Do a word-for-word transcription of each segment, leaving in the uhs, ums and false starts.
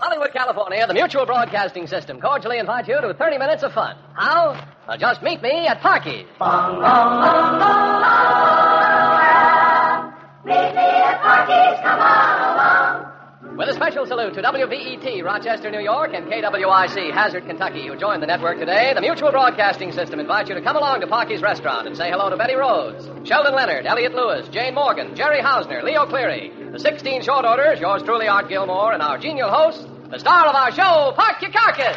Hollywood, California, the Mutual Broadcasting System cordially invites you to thirty minutes of fun. How? Well, just meet me at Parky's. Bong, bong, bong, bong, bong. Meet me at Parky's, come on along. With a special salute to W V E T, Rochester, New York, and K W I C, Hazard, Kentucky, who joined the network today, the Mutual Broadcasting System invites you to come along to Parky's Restaurant and say hello to Betty Rhodes, Sheldon Leonard, Elliot Lewis, Jane Morgan, Jerry Hausner, Leo Cleary, the sixteen short orders, yours truly, Art Gilmore, and our genial host, the star of our show, Park Your Carcass.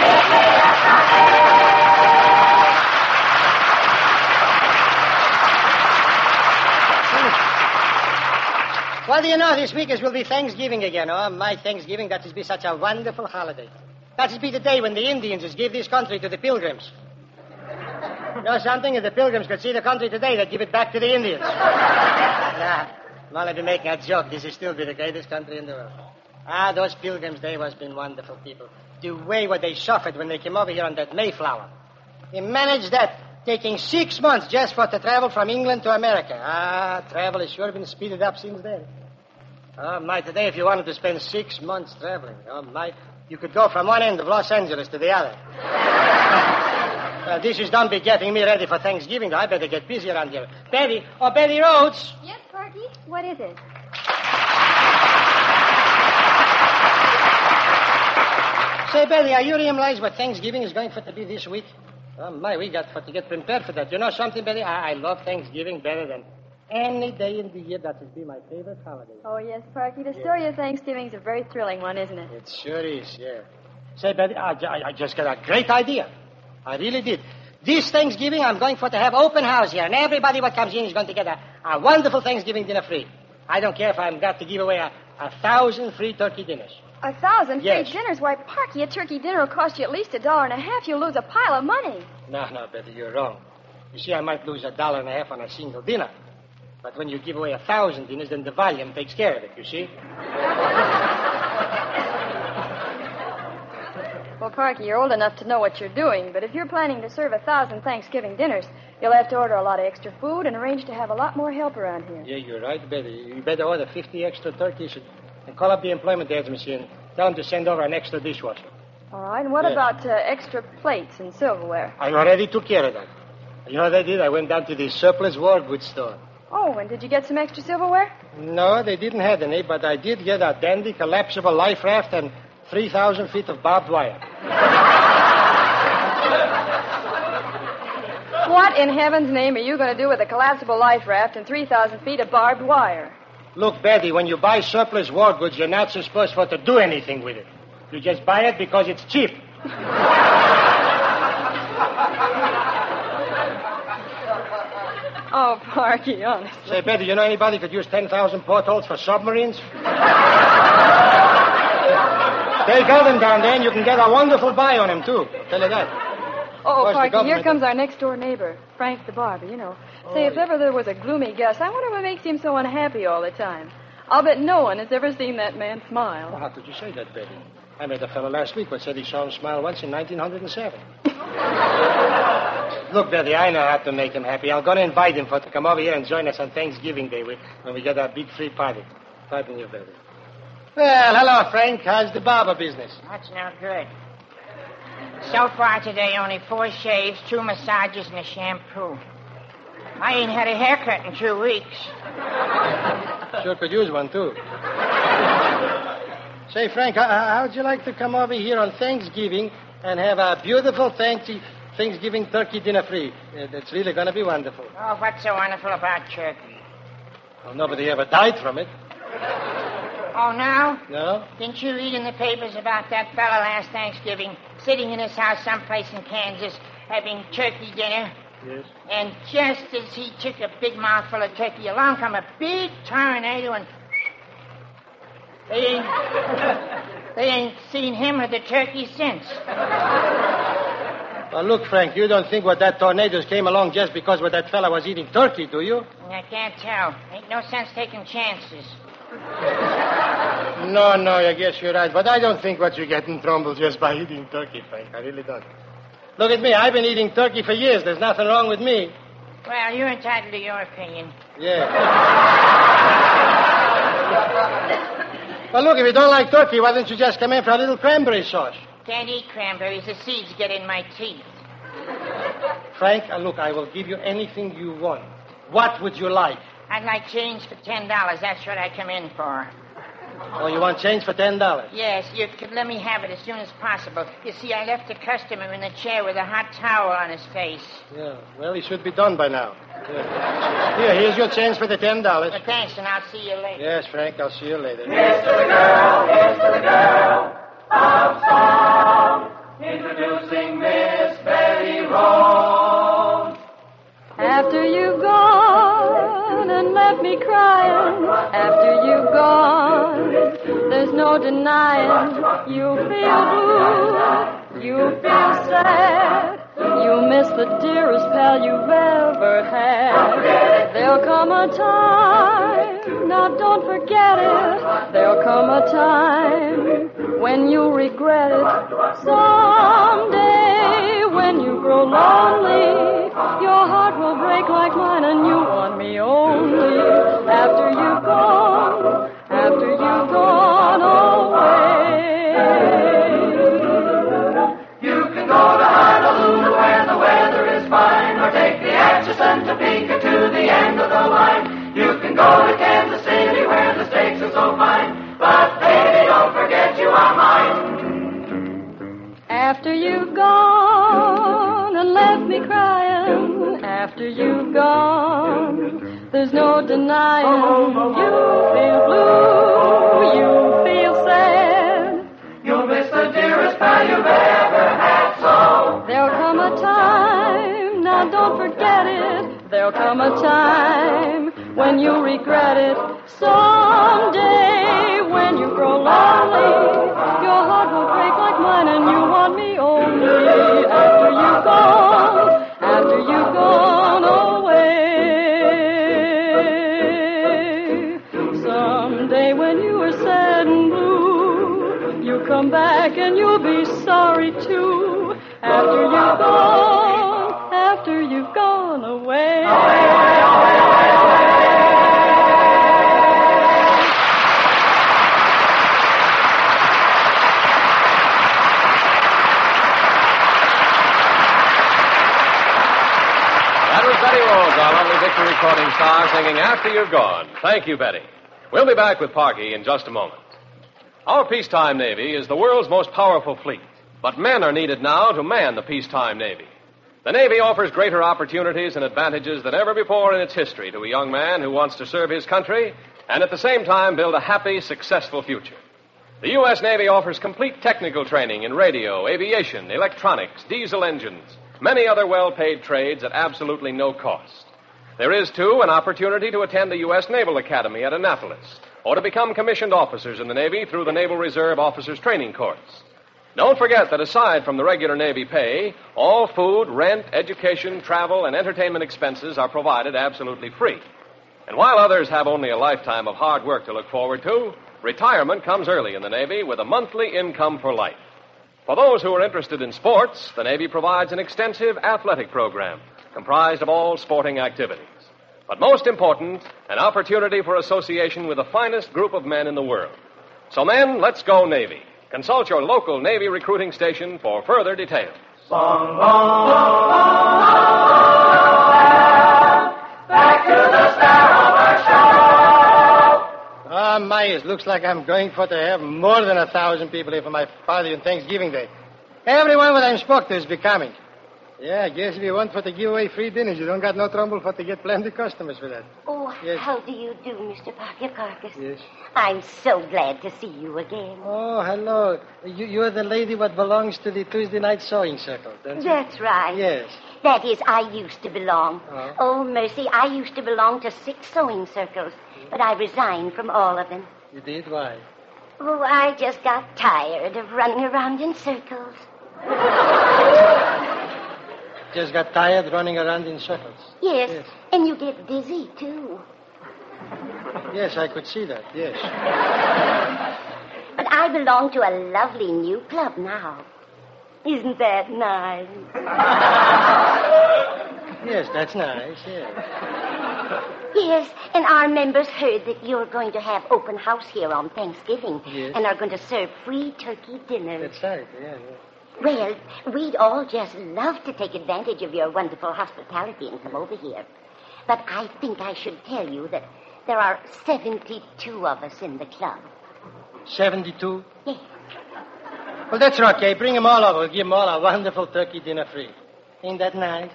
Well, do you know, this week it will be Thanksgiving again. Oh, my Thanksgiving, that will be such a wonderful holiday. That will be the day when the Indians will give this country to the Pilgrims. You know something? If the Pilgrims could see the country today, they'd give it back to the Indians. Nah, I'm only been making a joke. This will still be the greatest country in the world. Ah, those Pilgrims, they was been wonderful people. The way what they suffered when they came over here on that Mayflower. They managed that, taking six months just for to travel from England to America. Ah, travel has sure been speeded up since then. Oh, my, today if you wanted to spend six months traveling, oh, my, you could go from one end of Los Angeles to the other. Well, this is done be getting me ready for Thanksgiving. I better get busy around here. Betty, oh, Betty Rhodes. Yes, Parky? What is it? Say, Betty, are you realize what Thanksgiving is going for to be this week? Oh, my, we got for to get prepared for that. You know something, Betty? I, I love Thanksgiving better than any day in the year. That would be my favorite holiday. Oh, yes, Parky. The story of Thanksgiving is a very thrilling one, isn't it? It sure is, yeah. Say, Betty, I, I, I just got a great idea. I really did. This Thanksgiving, I'm going for to have open house here, and everybody what comes in is going to get a, a wonderful Thanksgiving dinner free. I don't care if I've got to give away a, a thousand free turkey dinners. A thousand free Yes. dinners? Why, Parky, a turkey dinner will cost you at least a dollar and a half. You'll lose a pile of money. No, no, Betty, you're wrong. You see, I might lose a dollar and a half on a single dinner. But when you give away a thousand dinners, then the volume takes care of it, you see? Well, Parky, you're old enough to know what you're doing, but if you're planning to serve a thousand Thanksgiving dinners, you'll have to order a lot of extra food and arrange to have a lot more help around here. Yeah, you're right, Betty. You better order fifty extra turkeys and, and call up the employment agency and tell them to send over an extra dishwasher. All right, and what Yeah. about uh, extra plates and silverware? I already took care of that. You know what I did? I went down to the surplus war goods store. Oh, and did you get some extra silverware? No, they didn't have any, but I did get a dandy collapsible life raft and three thousand feet of barbed wire. What in heaven's name are you going to do with a collapsible life raft and three thousand feet of barbed wire? Look, Betty, when you buy surplus war goods, you're not so supposed for to do anything with it. You just buy it because it's cheap. Oh, Parky, honestly. Say, Betty, you know anybody could use ten thousand portholes for submarines? They got them down there, and you can get a wonderful buy on them, too. I'll tell you that. Oh, course, the Parky, here government- comes our next-door neighbor, Frank the barber, you know. Say, Oh, if ever there was a gloomy gust, I wonder what makes him so unhappy all the time. I'll bet no one has ever seen that man Well, smile. how could you say that, Betty? I met a fellow last week who said he saw him smile once in nineteen oh seven. Look, Betty, I know how to make him happy. I'm going to invite him for to come over here and join us on Thanksgiving Day when when we get our big free party. Pardon you, Betty. Well, hello, Frank. How's the barber business? That's no good. So far today, only four shaves, two massages, and a shampoo. I ain't had a haircut in two weeks. Sure could use one, too. Say, Frank, how, how'd you like to come over here on Thanksgiving and have a beautiful thanksgiving, Thanksgiving turkey dinner free? Uh, It's really going to be wonderful. Oh, what's so wonderful about turkey? Well, nobody ever died from it. Oh, no? No? Didn't you read in the papers about that fella last Thanksgiving sitting in his house someplace in Kansas having turkey dinner? Yes. And just as he took a big mouthful of turkey, along come a big tornado and... They ain't... they ain't seen him or the turkey since. Well, look, Frank, you don't think what that tornado came along just because what that fella was eating turkey, do you? I can't tell. Ain't no sense taking chances. No, no, I guess you're right. But I don't think what you get in trouble just by eating turkey, Frank. I really don't. Look at me. I've been eating turkey for years. There's nothing wrong with me. Well, you're entitled to your opinion. Yeah. Well, look, if you don't like turkey, why don't you just come in for a little cranberry sauce? Can't eat cranberries. The seeds get in my teeth. Frank, uh, look, I will give you anything you want. What would you like? I'd like change for ten dollars. That's what I come in for. Oh, you want change for ten dollars? Yes, you could let me have it as soon as possible. You see, I left the customer in the chair with a hot towel on his face. Yeah, well, he should be done by now. Yeah. Here, here's your change for the ten dollars. Well, thanks, and I'll see you later. Yes, Frank, I'll see you later. Here's to the girl, here's to the girl of song, introducing Miss Betty Rose. After you've gone and left me crying, after you've gone, there's no denying you feel blue, you feel sad, you miss the dearest pal you've ever had. There'll come a time, now don't forget it, there'll come a time when you'll regret it. Someday when you grow lonely, your heart will break like mine and you want me only. After you've gone, after you've gone away. You can go to Honolulu where the weather is fine, or take the Atchison Topeka to the end of the line. You can go to Kansas City where the steaks are so fine, but baby, don't forget you are mine. After you've gone and left me crying, after you've gone, there's no denying you feel blue, you feel sad. You'll miss the dearest pal you've ever had, so There'll come a time, now don't forget it, there'll come a time when you'll regret it. Someday when you grow lonely, your heart will break like mine and you want me only. After you've gone, after you've gone away. Someday when you are sad and blue, you'll come back and you'll be sorry too. After you've gone, after you've gone away. Betty Rose, our lovely Victor recording star, singing After You're Gone. Thank you, Betty. We'll be back with Parky in just a moment. Our peacetime Navy is the world's most powerful fleet, but men are needed now to man the peacetime Navy. The Navy offers greater opportunities and advantages than ever before in its history to a young man who wants to serve his country and at the same time build a happy, successful future. The U S. Navy offers complete technical training in radio, aviation, electronics, diesel engines, many other well-paid trades at absolutely no cost. There is, too, an opportunity to attend the U S. Naval Academy at Annapolis or to become commissioned officers in the Navy through the Naval Reserve Officers Training Course. Don't forget that aside from the regular Navy pay, all food, rent, education, travel, and entertainment expenses are provided absolutely free. And while others have only a lifetime of hard work to look forward to, retirement comes early in the Navy with a monthly income for life. For those who are interested in sports, the Navy provides an extensive athletic program comprised of all sporting activities. But most important, an opportunity for association with the finest group of men in the world. So men, let's go Navy. Consult your local Navy recruiting station for further details. Bong, bong, bong, back to the star of our show. Ah, my, it looks like I'm going for to have more than a thousand people here for my party on Thanksgiving Day. Everyone that I spoke to is becoming. Yeah, I guess if you want for to give away free dinners, you don't got no trouble for to get plenty of customers for that. Oh, Yes. how do you do, Mister Pocketcarcass? Yes. I'm so glad to see you again. Oh, hello. You, you're the lady what belongs to the Tuesday night sewing circle, don't you? That's right. Yes. That is, I used to belong. Oh. Oh, mercy, I used to belong to six sewing circles, but I resigned from all of them. You did? Why? Oh, I just got tired of running around in circles. Just got tired running around in circles. Yes, Yes. and you get dizzy, too. Yes, I could see that, yes. But I belong to a lovely new club now. Isn't that nice? Yes, that's nice, yes. Yes, and our members heard that you're going to have open house here on Thanksgiving. Yes. And are going to serve free turkey dinners. That's right, yeah, yeah. Well, we'd all just love to take advantage of your wonderful hospitality and come over here. But I think I should tell you that there are seventy-two of us in the club. seventy-two? Yes. Well, that's okay. Bring them all over. We'll give them all a wonderful turkey dinner free. Ain't that nice?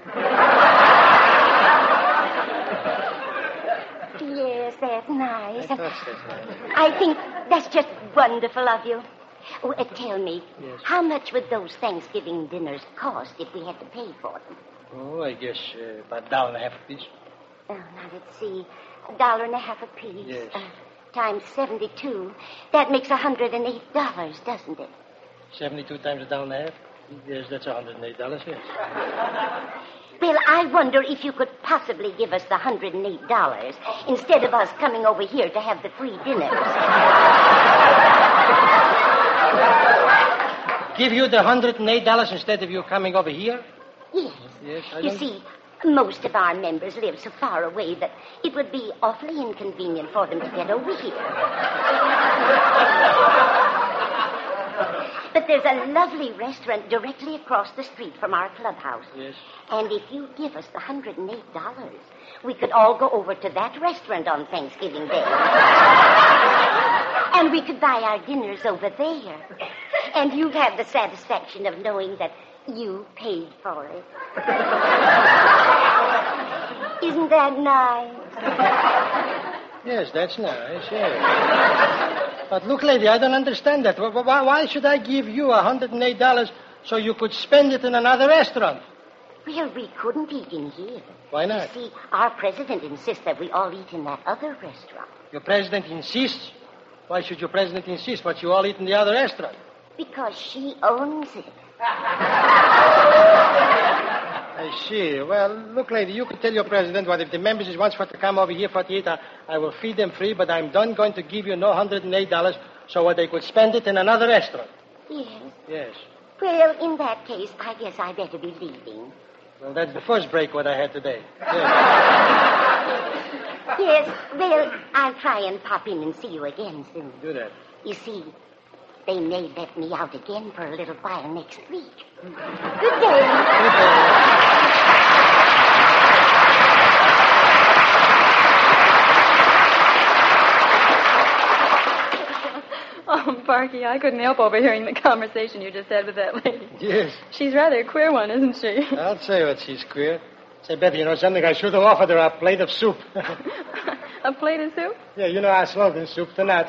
Yes, that's nice. I thought that's nice. I think that's just wonderful of you. Oh, uh, tell me, Yes. how much would those Thanksgiving dinners cost if we had to pay for them? Oh, I guess uh, about a dollar and a half a piece. Oh, now let's see. A dollar and a half apiece. Yes. Uh, times seventy-two. That makes a hundred and eight dollars, doesn't it? seventy-two times a dollar and a half? Yes, that's one hundred eight dollars, yes. Well, I wonder if you could possibly give us the hundred and eight dollars instead of us coming over here to have the free dinners. Give you the one hundred eight dollars instead of you coming over here? Yes. Yes, I You don't... see, most of our members live so far away that it would be awfully inconvenient for them to get over here. But there's a lovely restaurant directly across the street from our clubhouse. Yes. And if you give us the one hundred eight dollars, we could all go over to that restaurant on Thanksgiving Day. And we could buy our dinners over there. And you'd have the satisfaction of knowing that you paid for it. Isn't that nice? Yes, that's nice, yes. But look, lady, I don't understand that. Why, why should I give you one hundred eight dollars so you could spend it in another restaurant? Well, we couldn't eat in here. Why not? See, our president insists that we all eat in that other restaurant. Your president insists? Why should your president insist what you all eat in the other restaurant? Because she owns it. I see. Well, look, lady, you could tell your president what if the members is wants for to come over here for to eat, I, I will feed them free, but I'm done going to give you no one hundred eight dollars so what they could spend it in another restaurant. Yes. Yes. Well, in that case, I guess I better be leaving. Well, that's the first break what I had today. Yes. Yes, well, I'll try and pop in and see you again soon. Do that. You see, they may let me out again for a little while next week. Good day. Oh, Parky, I couldn't help overhearing the conversation you just had with that lady. Yes. She's rather a queer one, isn't she? I'll say what she's queer. Say, Betty, you know something? I should have offered her a plate of soup. A plate of soup? Yeah, you know our slogan, soup to nuts.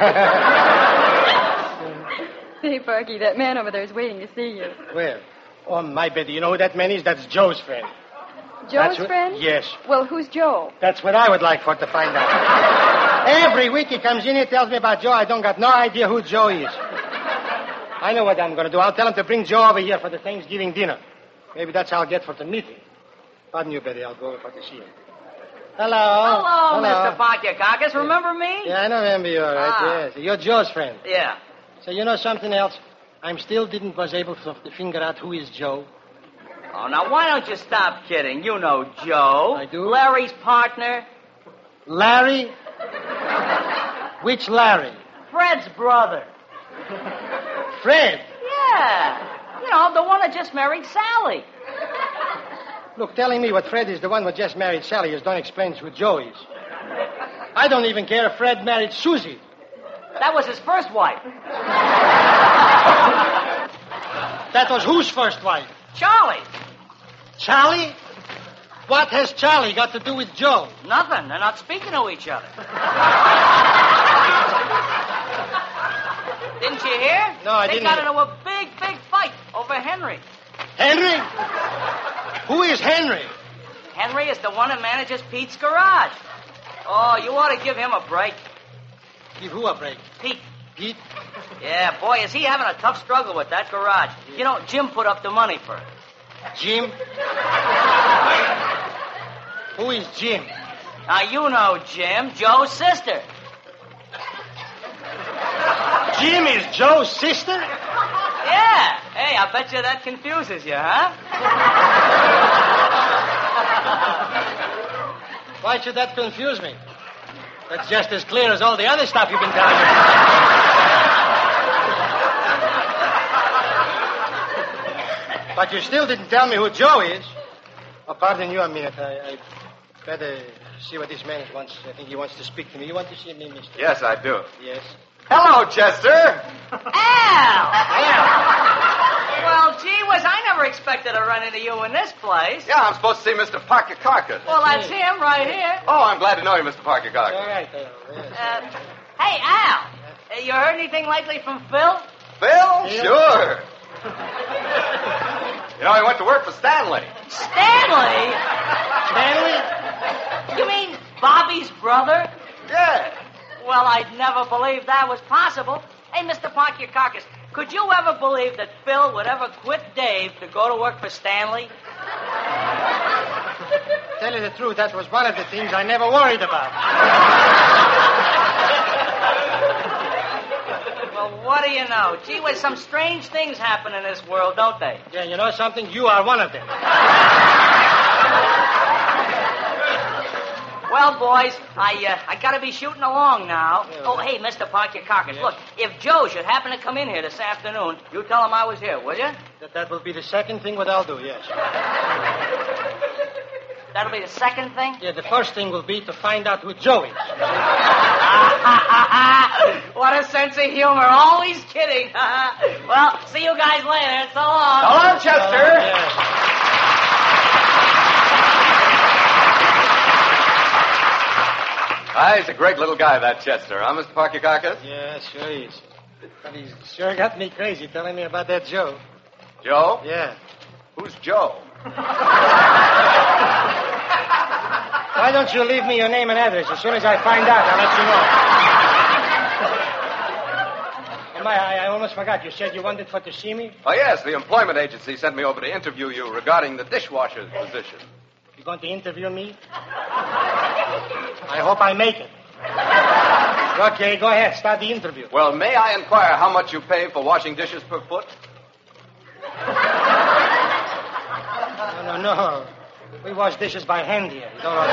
Say, Parky, that man over there is waiting to see you. Well, oh, my Betty, you know who that man is? That's Joe's friend. Joe's That's what- friend? Yes. Well, who's Joe? That's what I would like for to find out. Every week he comes in here, tells me about Joe. I don't got no idea who Joe is. I know what I'm going to do. I'll tell him to bring Joe over here for the Thanksgiving dinner. Maybe that's how I'll get for the meeting. Pardon you, Betty. I'll go over to see him. Hello. Hello, Mister Pocketcockers. Remember me? Yeah, I remember you, all right. Ah. Yes. You're Joe's friend. Yeah. So you know something else? I'm still didn't was able to figure out who is Joe. Oh, now why don't you stop kidding? You know Joe. I do? Larry's partner. Larry? Which Larry? Fred's brother. Fred. Yeah. You know, the one that just married Sally. Look, telling me what Fred is the one who just married Sally is don't explain who Joe is. I don't even care if Fred married Susie. That was his first wife. That was whose first wife? Charlie. Charlie? What has Charlie got to do with Joe? Nothing. They're not speaking to each other. Didn't you hear? No, I they didn't got hear. into a big, big fight over Henry. Henry? Who is Henry? Henry is the one that manages Pete's garage. Oh, you ought to give him a break. Give who a break? Pete. Pete? Yeah, boy, is he having a tough struggle with that garage. You know, Jim put up the money for it. Jim? Who is Jim? Now, you know Jim, Joe's sister. Jim is Joe's sister? Yeah. Hey, I bet you that confuses you, huh? Why should that confuse me? That's just as clear as all the other stuff you've been telling me. But you still didn't tell me who Joe is. Oh, pardon you a minute. I, I better see what this man wants. I think he wants to speak to me. You want to see me, mister? Yes, I do. Yes. Hello, Chester. Al! Al! Well, gee whiz, I never expected to run into you in this place. Yeah, I'm supposed to see Mister Parker Carcass. Well, that's him right here. Oh, I'm glad to know you, Mister Parker Carcass. All right, Al. Yes. Uh, hey, Al, uh, you heard anything lately from Phil? Phil? Phil? Sure. You know, he went to work for Stanley. Stanley? Stanley? You mean Bobby's brother? Yeah. Well, I'd never believed that was possible. Hey, Mister Parker Carcass, could you ever believe that Phil would ever quit Dave to go to work for Stanley? Tell you the truth, that was one of the things I never worried about. Well, what do you know? Gee whiz, some strange things happen in this world, don't they? Yeah, you know something? You are one of them. Well, boys, I uh, I gotta be shooting along now. Yeah. Oh, hey, Mister Parker Carcass, Yes. look, if Joe should happen to come in here this afternoon, you tell him I was here, will you? That, that will be the second thing what I'll do, yes. That'll be the second thing? Yeah, the first thing will be to find out who Joe is. What a sense of humor. Always kidding. Well, see you guys later. So long. So long, Chester. Yes. Ah, he's a great little guy, that Chester, huh, Mister Parker Carcass? Yeah, sure is. But he's sure got me crazy telling me about that Joe. Joe? Yeah. Who's Joe? Why don't you leave me your name and address? As soon as I find out, I'll let you know. Oh, my, I, I almost forgot. You said you wanted for to see me? Oh, yes, the employment agency sent me over to interview you regarding the dishwasher's position. You going to interview me? I hope I make it. Okay, go ahead. Start the interview. Well, may I inquire how much you pay for washing dishes per foot? No, no, no. We wash dishes by hand here. You don't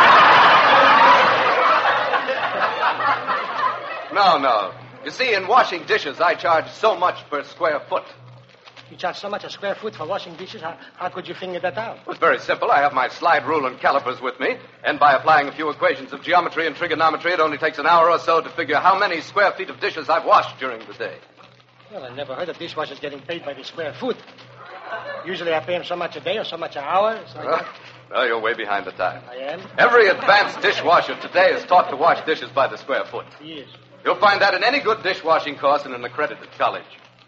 know. No, no. You see, in washing dishes, I charge so much per square foot. You charge so much a square foot for washing dishes? How, how could you figure that out? It's very simple. I have my slide rule and calipers with me, and by applying a few equations of geometry and trigonometry, it only takes an hour or so to figure how many square feet of dishes I've washed during the day. Well, I never heard of dishwashers getting paid by the square foot. Usually I pay them so much a day or so much an hour. So Well, well, you're way behind the time. I am. Every advanced dishwasher today is taught to wash dishes by the square foot. Yes. You'll find that in any good dishwashing course in an accredited college.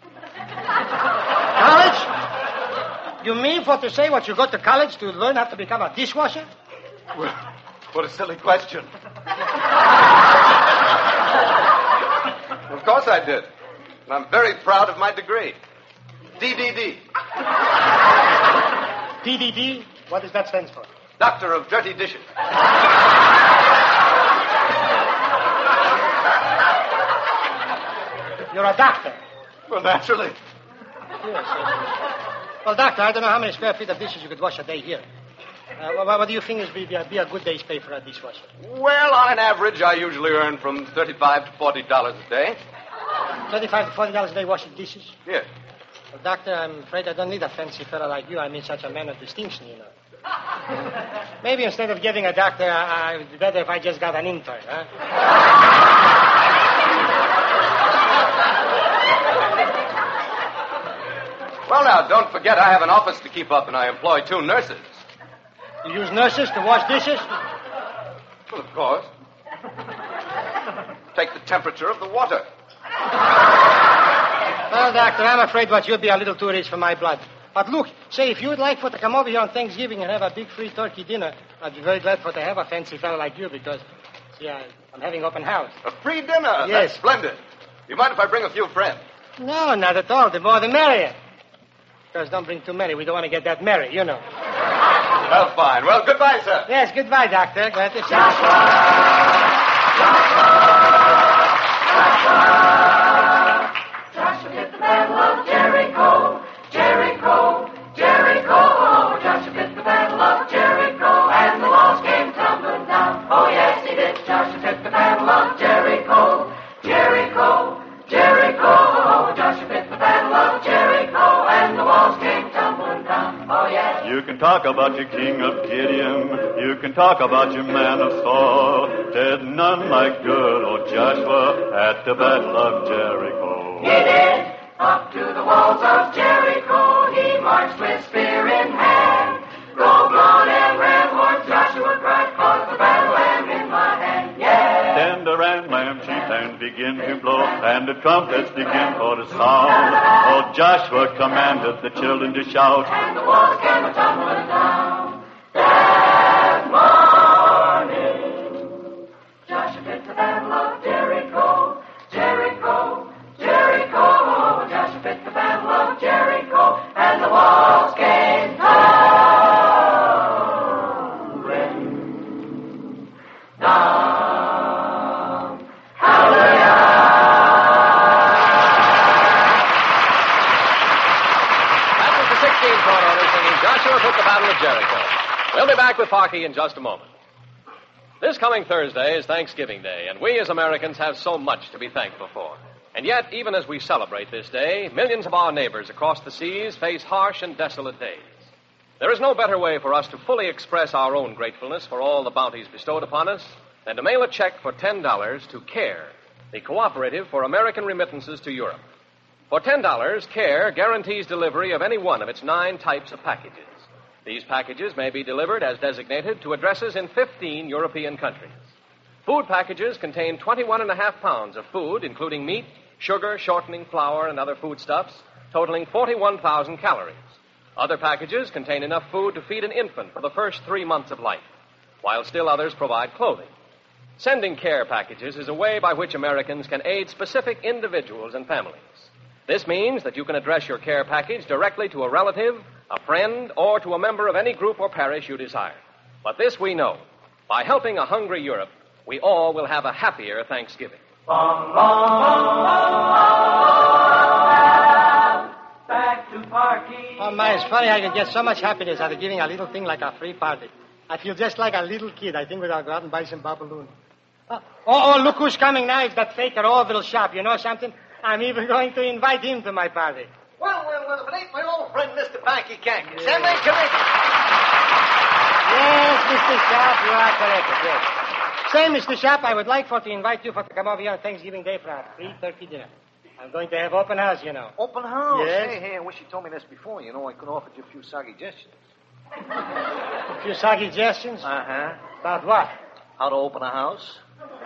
College? You mean for to say what you go to college to learn how to become a dishwasher? Well, what a silly question. Of course I did. And I'm very proud of my degree. D D D. D D D? What does that stand for? Doctor of Dirty Dishes. You're a doctor. Well, naturally. Yes, yes, yes. Well, doctor, I don't know how many square feet of dishes you could wash a day here. Uh, what, what do you think is be, be, a, be a good day's pay for a dishwasher? Well, on an average, I usually earn from thirty-five to forty dollars a day. Thirty-five to forty dollars a day washing dishes? Yes. Well, doctor, I'm afraid I don't need a fancy fellow like you. I mean such a man of distinction, you know. Maybe instead of getting a doctor, I, I, it'd be better if I just got an intern, huh? Well, now, don't forget I have an office to keep up, and I employ two nurses. You use nurses to wash dishes? Well, of course. Take the temperature of the water. Well, doctor, I'm afraid what you'll be a little too rich for my blood. But look, say, if you'd like for to come over here on Thanksgiving and have a big free turkey dinner, I'd be very glad for to have a fancy fellow like you because, see, I, I'm having open house. A free dinner? Yes. That's splendid. You mind if I bring a few friends? No, not at all. The more the merrier. Because don't bring too many. We don't want to get that merry, you know. Well, fine. Well, goodbye, sir. Yes, goodbye, doctor. Glad to see you. Joshua hit the battle of Jericho, Jericho, Jericho. Joshua hit the battle of Jericho, and the walls came tumbling down. can talk about your king of Gideon. You can talk about your man of Saul. There's none like good old Joshua at the Battle of Jericho. He did. Up to the walls of Jericho he marched with spear in hand. Go blood and red horse, Joshua cried, cause the battle am in my hand. Yeah. Then the ram-lam chief and begin to blow, and the trumpets begin for the sound. Old Joshua commanded the children to shout, and the walls came a-tumbling down. That morning, Joshua did the battle of Jericho, Jericho, Jericho. Joshua did the battle of Jericho, and the walls came tumbling down. Hallelujah! That was the sixteenth chord order singing Joshua took the battle of Jericho. We'll be back with Parky in just a moment. This coming Thursday is Thanksgiving Day, and we as Americans have so much to be thankful for. And yet, even as we celebrate this day, millions of our neighbors across the seas face harsh and desolate days. There is no better way for us to fully express our own gratefulness for all the bounties bestowed upon us than to mail a check for ten dollars to CARE, the Cooperative for American Remittances to Europe. For ten dollars, CARE guarantees delivery of any one of its nine types of packages. These packages may be delivered as designated to addresses in fifteen European countries. Food packages contain twenty-one and a half pounds of food, including meat, sugar, shortening, flour, and other foodstuffs, totaling forty-one thousand calories. Other packages contain enough food to feed an infant for the first three months of life, while still others provide clothing. Sending CARE packages is a way by which Americans can aid specific individuals and families. This means that you can address your CARE package directly to a relative, a friend, or to a member of any group or parish you desire. But this we know. By helping a hungry Europe, we all will have a happier Thanksgiving. Bum, bum, bum, bum, back to Parky. Oh, my, it's funny I can get so much happiness out of giving a little thing like a free party. I feel just like a little kid. I think we'll go out and buy some balloon. Oh, oh, oh, look who's coming now. It's that faker Orville Sharp. You know something? I'm even going to invite him to my party. Well, well, well, if it ain't my old friend, Mister Parky Kankus. Am I correct? Yes, Mister Sharp, you are correct, yes. Say, Mister Sharp, I would like for to invite you for to come over here on Thanksgiving Day for a free turkey dinner. I'm going to have open house, you know. Open house? Yes. Hey, hey, I wish you told me this before. You know, I could have offered you a few suggestions. A few suggestions? Uh-huh. About what? How to open a house.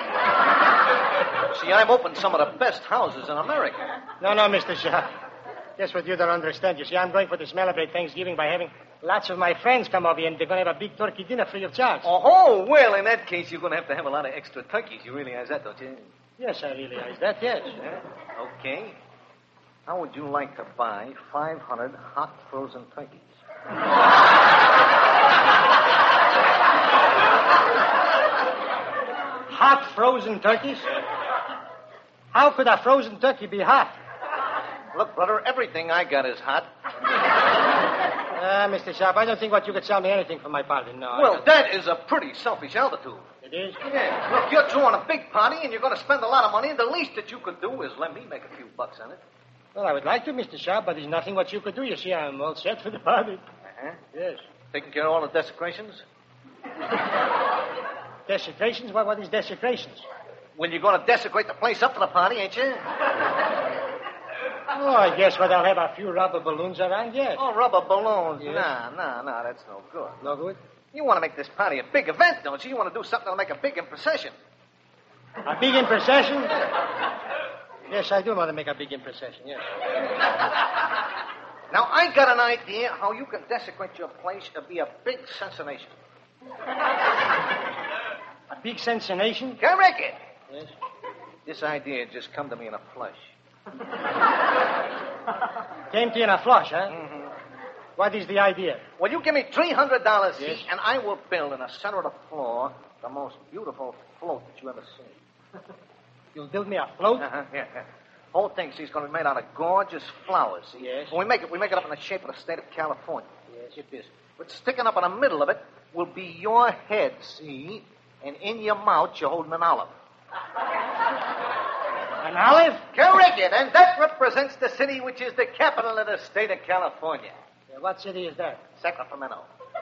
See, I've opened some of the best houses in America. No, no, Mister Sharp. Guess what you don't understand. You see, I'm going for to celebrate Thanksgiving by having lots of my friends come over here, and they're going to have a big turkey dinner free of charge. Oh, well, in that case, you're going to have to have a lot of extra turkeys. You realize that, don't you? Yes, I realize that, yes. Yeah? Okay. How would you like to buy five hundred hot frozen turkeys? Hot frozen turkeys? How could a frozen turkey be hot? Look, brother, everything I got is hot. Ah, uh, Mister Sharp, I don't think what you could sell me anything for my party, no. Well, that is a pretty selfish attitude. It is? Yeah. Look, you're throwing a big party, and you're going to spend a lot of money, and the least that you could do is let me make a few bucks on it. Well, I would like to, Mister Sharp, but there's nothing what you could do. You see, I'm all set for the party. Uh-huh. Yes. Taking care of all the desecrations? Desecrations? What, what is desecrations? Well, you're going to desecrate the place up for the party, ain't you? Oh, I guess what I'll have a few rubber balloons around, yes. Oh, rubber balloons. Yes. Nah, nah, nah, that's no good. No good? You want to make this party a big event, don't you? You want to do something to make a big imprecision. A big imprecision? Yes, I do want to make a big imprecision, yes. Now, I got an idea how you can desecrate your place to be a big sensation. A big sensation? Correct it. Yes. This idea just come to me in a flush. Came to you in a flush, huh? Mm-hmm. What is the idea? Well, you give me three hundred dollars yes. each, and I will build in the center of the floor the most beautiful float that you ever seen. You'll build me a float? Uh-huh, yeah, yeah. Whole thing, see, is going to be made out of gorgeous flowers. See? Yes. When we make it, we make it up in the shape of the state of California. Yes. Get this. But sticking up in the middle of it will be your head, see? And in your mouth, you're holding an olive. An olive? Correct it. And that represents the city which is the capital of the state of California. Yeah, What city is that? Sacramento.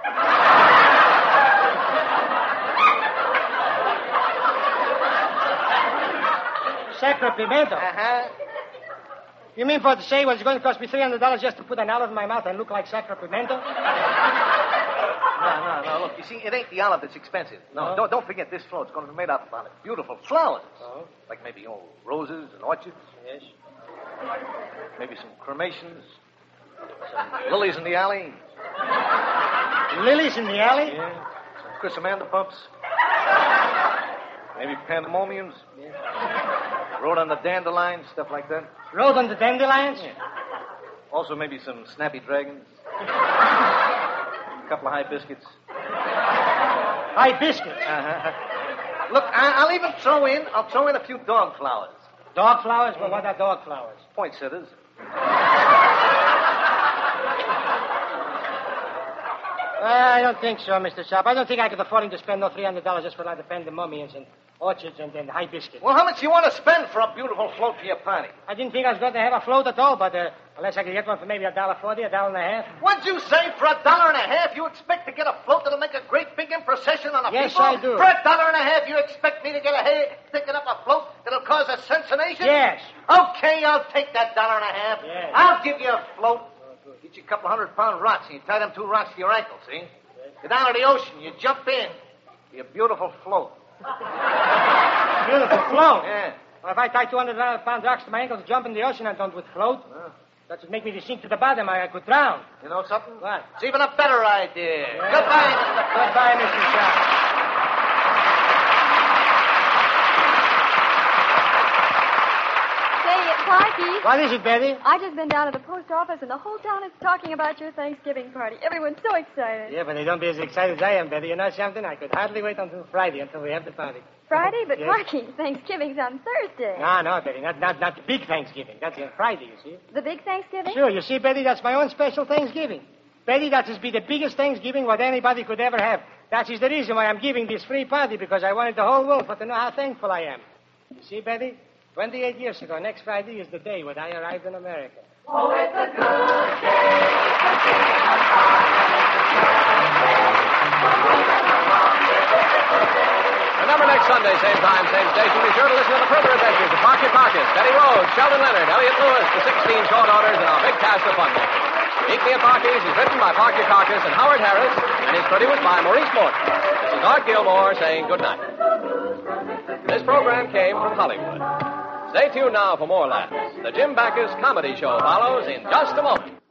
Sacramento? Uh-huh. You mean for to say well, it's going to cost me three hundred dollars just to put an olive in my mouth and look like Sacramento? No, no, no. Look, you see, it ain't the olive that's expensive. No, Oh. don't, don't forget this float's going to be made out of beautiful flowers. Oh. Like maybe old roses and orchids. Yes. Maybe some cremations. Some lilies in the alley. Lilies in the alley? Yeah. Some chrysanthemums. Maybe pandemoniums. Yeah. Rhododendron, stuff like that. Rhododendrons? Yeah. Also maybe some snappy dragons. A couple of high biscuits. High biscuits? Uh-huh. Look, I- I'll even throw in, I'll throw in a few dog flowers. Dog flowers? Well, what are dog flowers? Poinsettias. I don't think so, Mister Sharp. I don't think I could afford him to spend no three hundred dollars just for like the pandemoniums and orchids and, and high biscuits. Well, how much you want to spend for a beautiful float for your party? I didn't think I was going to have a float at all, but uh, unless I could get one for maybe a dollar forty, a dollar and a half. What'd you say? For a dollar and a half, you expect to get a float that'll make a great big impression on the Yes, people? I do. For a dollar and a half, you expect me to get a hay picking up a float that'll cause a sensation? Yes. Okay, I'll take that dollar and a half. Yes. I'll give you a float. Get you a couple of hundred pound rocks, and you tie them two rocks to your ankles, see? You're down to the ocean, you jump in. Be a beautiful float. Beautiful float. Yeah. Well, if I tie two hundred pound rocks to my ankles, jump in the ocean, I don't would float. Well, That would make me to sink to the bottom. I, I could drown. you know something? What? It's even a better idea. Yeah. Goodbye, Mister Goodbye, Mister Sharp. Say, Parky, What is it, Betty? I just been down to the post office, and the whole town is talking about your Thanksgiving party. Everyone's so excited. Yeah, but they don't be as excited as I am, Betty. You know something? I could hardly wait until Friday until we have the party. Friday, but Yes. Parky, Thanksgiving's on Thursday. No, no, Betty. Not, not, not the big Thanksgiving. That's on Friday, you see. The big Thanksgiving? Sure, you see, Betty, that's my own special Thanksgiving. Betty, that is be the biggest Thanksgiving what anybody could ever have. That is the reason why I'm giving this free party, because I wanted the whole world to know how thankful I am. You see, Betty, twenty-eight years ago, next Friday is the day when I arrived in America. Oh, it's a good day. Remember next Sunday, same time, same station, be sure to listen to the further adventures of Parky Parkis, Betty Rhodes, Sheldon Leonard, Elliot Lewis, the sixteen short orders, and our big cast of fun makers. Meet Me at Parky's is written by Parky Parkis and Howard Harris, and is produced by Maurice Morton. This is Art Gilmore saying good night. This program came from Hollywood. Stay tuned now for more laughs. The Jim Backus Comedy Show follows in just a moment.